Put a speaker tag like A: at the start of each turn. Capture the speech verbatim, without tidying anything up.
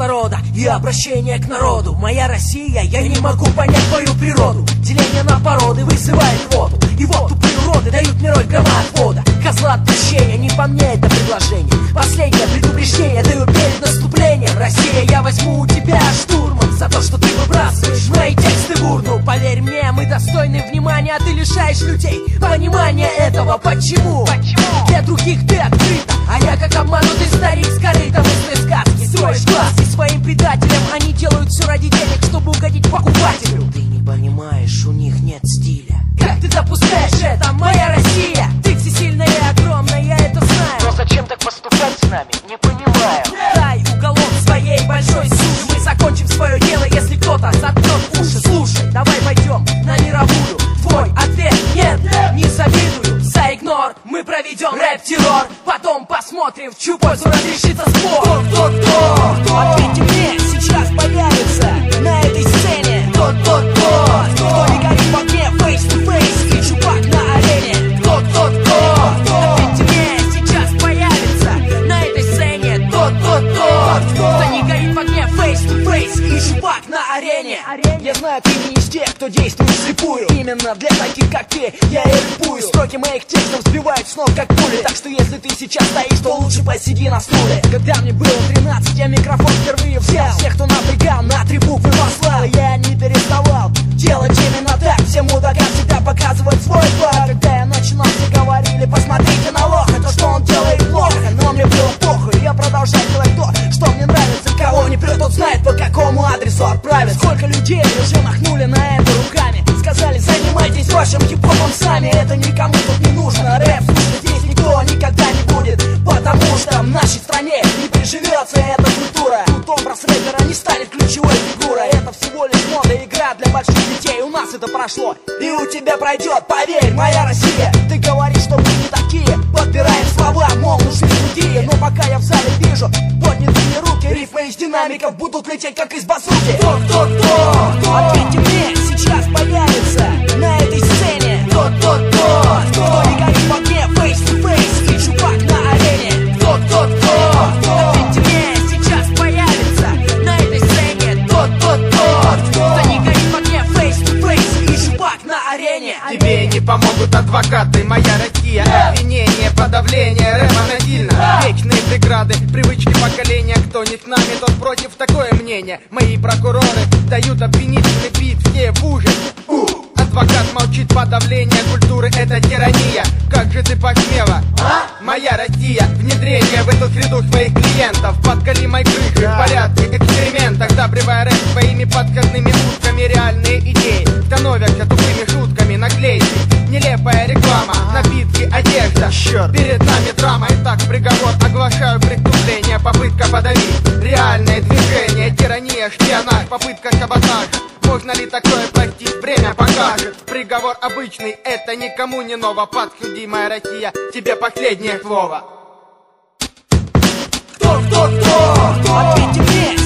A: кислорода и обращение к народу. Моя Россия, я не могу понять твою природу. Деление на породы вызывает воду. И вот тупые уроды дают мне роль громоотвода. Козла отпущения, не по мне это предложение. Последнее предупреждение даю перед наступлением. Россия, я возьму у тебя штурмом за то, что ты выбрасываешь мои тексты в урну. Поверь мне, мы достойны внимания, а ты лишаешь людей понимания этого. Почему? Почему? Для других ты открыта, а я как обманутый старик с корытом из сказки. Строишь глазки своим предателям, они делают все ради денег, чтобы угодить покупателю. Ты не понимаешь, у них нет стиля. Как ты допускаешь это, моя Россия? Ты всесильная и огромная, я это знаю.
B: Но зачем так поступать с нами, не понимаю.
A: Дай уголок своей большой суши. Мы закончим свое дело, если кто-то заткнет уши. Слушай, давай пойдем на мировую. Твой ответ нет, не завидую. За игнор мы проведем рэп-террор. Потом посмотрим, в чью пользу разрешится спор. Кто, кто, кто, кто? Ответьте мне, сейчас появится на этой сцене. Кто, кто, кто? Кто не горит в огне, face to face и чувак на арене. Кто, кто, кто? Ответьте мне, сейчас появится на этой сцене. Кто, кто, кто? Кто не горит в огне, face to face и чувак на арене. Я знаю, ты не из тех, кто действует вслепую. Именно для таких, как ты, я и рэпую. Строки моих текстов сбивают с ног, как пули. Так что если ты сейчас стоишь, то лучше посиди на стуле. Когда мне было тринадцать, я микрофон впервые взял. Всех, кто напрягал, на три буквы послал. Я не переставал делать именно так. Всем мудакам всегда показывать свой план. Когда я начинал, все говорили, посмотрите на лоха. То, что он делает плохо, но мне было похуй. Я продолжаю делать то, что мне нравится. Кого не прет, тот знает, по какому адресу отправить. Сколько людей уже махнули на это руками. Сказали, занимайтесь вашим хип-хопом сами. Это никому тут не нужно. Рэп слушать здесь никто никогда не будет, потому что в нашей стране не приживется эта культура. Тут образ рэпера не станет ключевой фигурой. Это всего лишь мода, игра для больших детей. У нас это прошло, и у тебя пройдет. Поверь, моя Россия, ты говоришь, что мы не такие. Подбираем слова, мол, нужны другие. Но пока я в зале вижу поднятые руки, рифмы из динамиков будут лететь, как из базуки. Кто, кто, кто? Кто? Ответьте мне, сейчас появится на этой сцене. Кто, кто, кто? Кто не горит в огне, face to face и чувак на арене. Кто, кто, кто? Ответьте мне, сейчас появится на этой сцене. Кто, кто, кто? Кто не горит в огне, face to face и чувак на арене.
C: Тебе не помогут адвокаты, моя Россия. Обвинение, подавление, рэп насильно. Вечные преграды, привычки поколения. Кто не с нами, тот против, такое мнение. Мои прокуроры дают обвинительный бит, все в ужасе. Адвокат молчит, подавление культуры — это тирания. Как же ты посмела, а? Моя Россия, внедрение в эту среду своих клиентов. Подколи мои крыши в порядке экспериментах. Добривая рэп своими подходными утками. Реальные идеи становятся тупыми шутками. Наклейки, нелепая реклама, напитки, одежда. Черт. Перед нами драма. Итак, приговор оглашаю: преступление, попытка подавить. Реальное движение, тирания, шпионаж, попытка саботажа. Можно ли такое простить? Время покажет. Приговор обычный, это никому не ново. Подсудимая Россия, тебе последнее слово.
A: Кто, кто, кто? Кто? Ответьте мне,